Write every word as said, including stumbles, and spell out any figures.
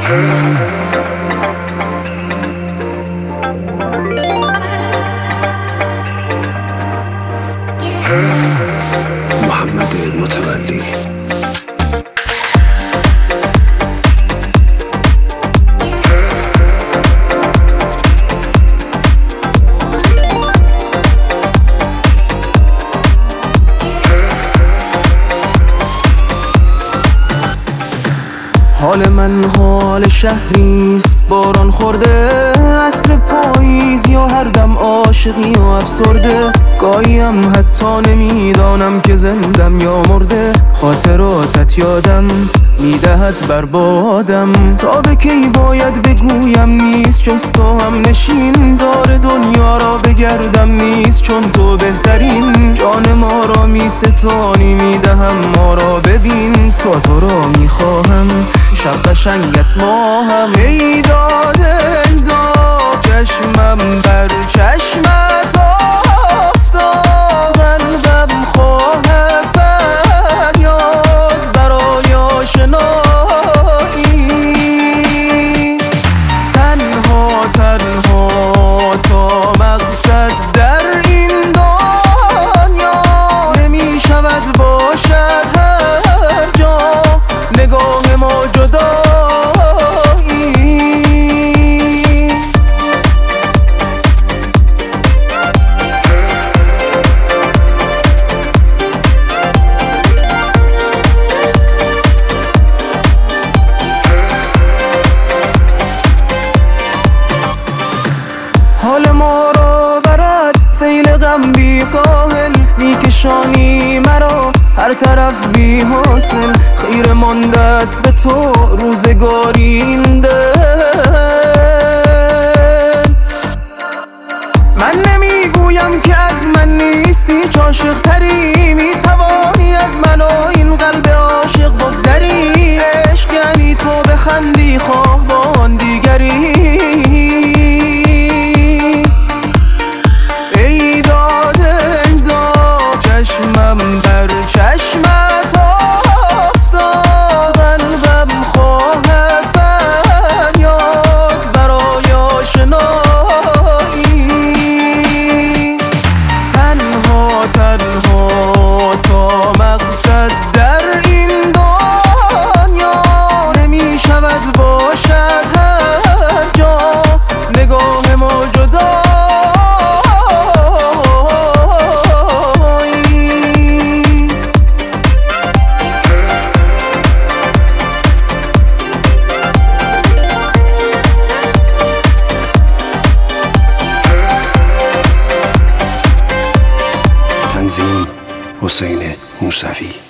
محمد متولی. حال من حال شهریست باران خورده، عصر پاییز یا هر دم عاشقی و افسرده. گاهیم حتی نمیدانم که زندم یا مرده، خاطراتت یادم میدهد بربادم. تا به کی باید بگویم نیست جز تو هم نشین، دار دنیا را بگردم نیست چون تو بهترین. جان ما را می ستانی میدهم ما را ببین، تا تو را میخواهم شب قشنگ است ماهم. ای داده ای داد چشمم بر چشمت افتاد، قلبم خواهد فریاد برای آشنایی. تنها تنها تا مقصد در این دنیا، نمی شود باشد هر جا نگاه ما جدا. حال ما را برد سیل غم بی ساحل، میکشانی مرا هر طرف بی حاصل. خیره مانده است به تو روزگاری این دل. من نمیگویم که از من نیستی، چه عاشق تری میتوانی از من و این قلب عاشق بگذری. عشق یعنی تو بخندی خواه با آن دیگری. چشمم بر چشمت افتاد، قلبم خواهد فریاد برای آشنایی. تنها تنها تا مقصد در این دنیا، نمی شود باشد هر جا نگاه ما جدا. تنظیم حسین موسوی.